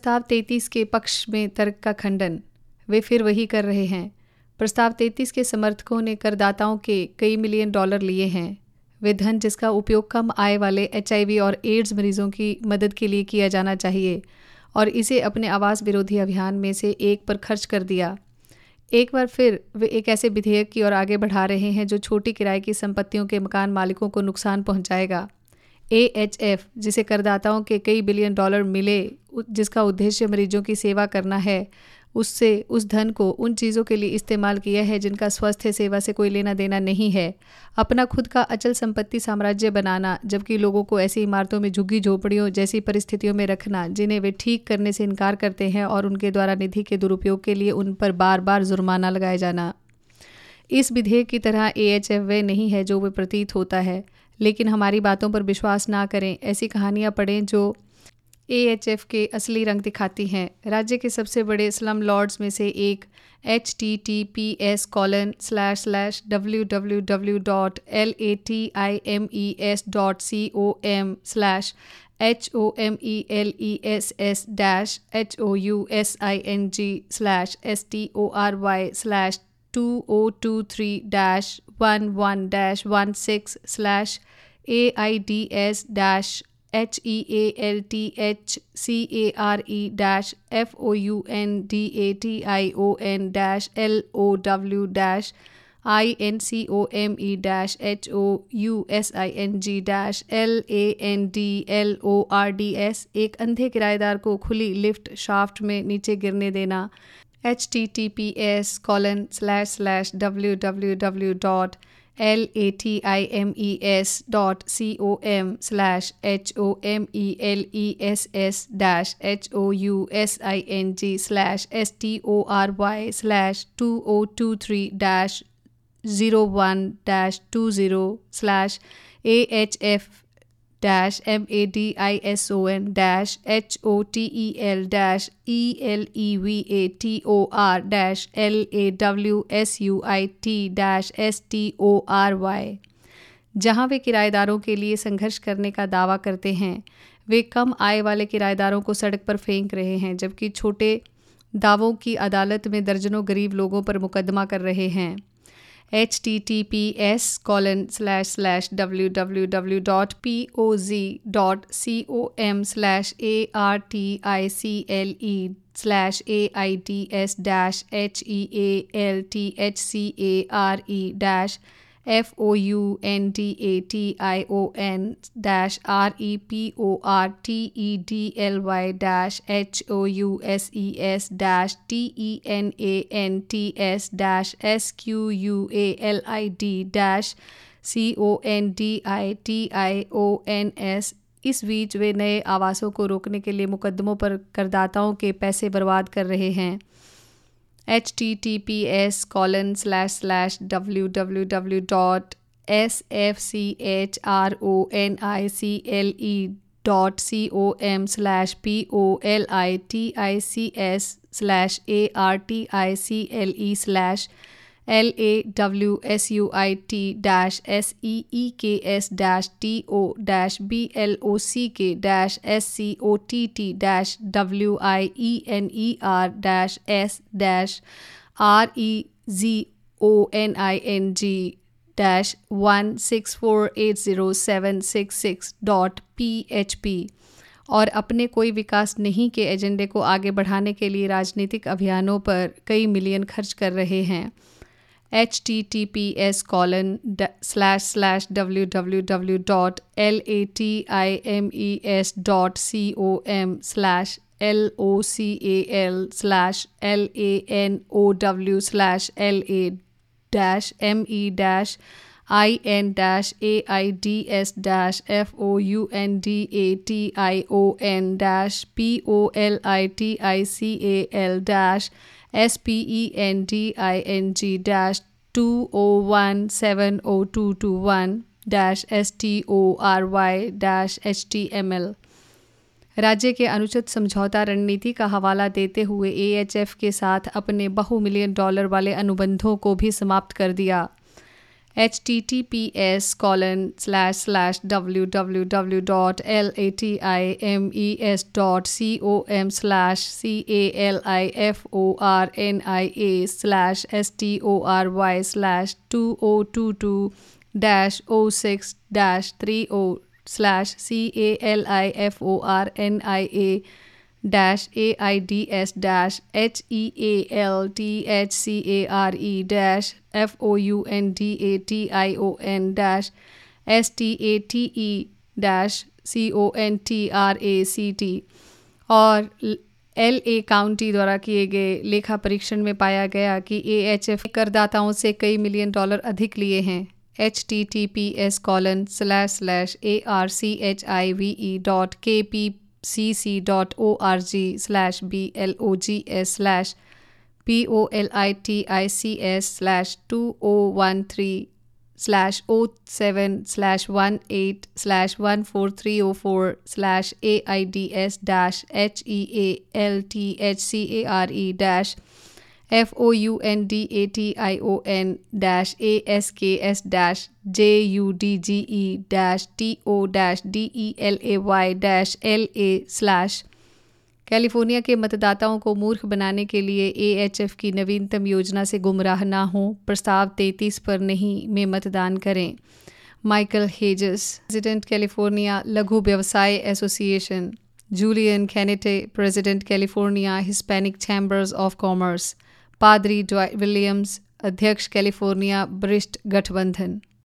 प्रस्ताव 33 के पक्ष में तर्क का खंडन। वे फिर वही कर रहे हैं। प्रस्ताव 33 के समर्थकों ने करदाताओं के कई मिलियन डॉलर लिए हैं। वे धन जिसका उपयोग कम आय वाले HIV और एड्स मरीजों की मदद के लिए किया जाना चाहिए और इसे अपने आवास विरोधी अभियान में से एक पर खर्च कर दिया। एक बार फिर वे एक ऐसे विधेयक की ओर आगे बढ़ा रहे हैं जो छोटी किराए की संपत्तियों के मकान मालिकों को नुकसान पहुंचाएगा। AHF, जिसे करदाताओं के कई बिलियन डॉलर मिले, जिसका उद्देश्य मरीजों की सेवा करना है, उससे उस धन को उन चीज़ों के लिए इस्तेमाल किया है जिनका स्वास्थ्य सेवा से कोई लेना देना नहीं है। अपना खुद का अचल संपत्ति साम्राज्य बनाना, जबकि लोगों को ऐसी इमारतों में झुग्गी झोपड़ियों जैसी परिस्थितियों में रखना जिन्हें वे ठीक करने से इनकार करते हैं और उनके द्वारा निधि के दुरुपयोग के लिए उन पर बार बार जुर्माना लगाया जाना। इस विधेयक की तरह AHF वे नहीं है जो वे प्रतीत होता है। लेकिन हमारी बातों पर विश्वास ना करें। ऐसी कहानियाँ पढ़ें जो AHF के असली रंग दिखाती हैं। राज्य के सबसे बड़े स्लम लॉर्ड्स में से एक HTTPS://www.latising.coem/AIDS-HEALTHCARE-FOUNDLORDS एक अंधे किराएदार को खुली लिफ्ट शाफ्ट में नीचे गिरने देना। https://www.latising.coem/ADISON-HOTELEVATORY। जहां वे किराएदारों के लिए संघर्ष करने का दावा करते हैं, वे कम आय वाले किराएदारों को सड़क पर फेंक रहे हैं, जबकि छोटे दावों की अदालत में दर्जनों गरीब लोगों पर मुकदमा कर रहे हैं। POZ.COM/ARTICLE/AIDS/HEALTHCARE-FOUNDITIONS। इस बीच वे नए आवासों को रोकने के लिए मुकदमों पर करदाताओं के पैसे बर्बाद कर रहे हैं। https://www.sfchronicc.coem/POLITICLE/ARTICLE/1648076.php और अपने कोई विकास नहीं के एजेंडे को आगे बढ़ाने के लिए राजनीतिक अभियानों पर कई मिलियन खर्च कर रहे हैं। https://www.latising.coem/POLITICIC/ARTICICLE/SPENDING/HTML। राज्य के अनुचित समझौता रणनीति का हवाला देते हुए AHF के साथ अपने बहु मिलियन डॉलर वाले अनुबंधों को भी समाप्त कर दिया। FORNIA/CALIFORNIA-CONTRACT और LA काउंटी द्वारा किए गए लेखा परीक्षण में पाया गया कि AHF करदाताओं से कई मिलियन डॉलर अधिक लिए हैं। https://ARCHIVE.KPCC.ORG/POLITIACS/2013/183/14304/AIDS-HEALTHCASDASH/JUDGE-TODASH/DELAY कैलिफोर्निया के मतदाताओं को मूर्ख बनाने के लिए AHF की नवीनतम योजना से गुमराह ना हो, प्रस्ताव 33 पर नहीं में मतदान करें। माइकल हेजेस, प्रेसिडेंट कैलिफोर्निया लघु व्यवसाय association. Julian Canete, president California Hispanic chambers of commerce. पादरी ड्वाइट विलियम्स, अध्यक्ष कैलिफोर्निया वरिष्ठ गठबंधन।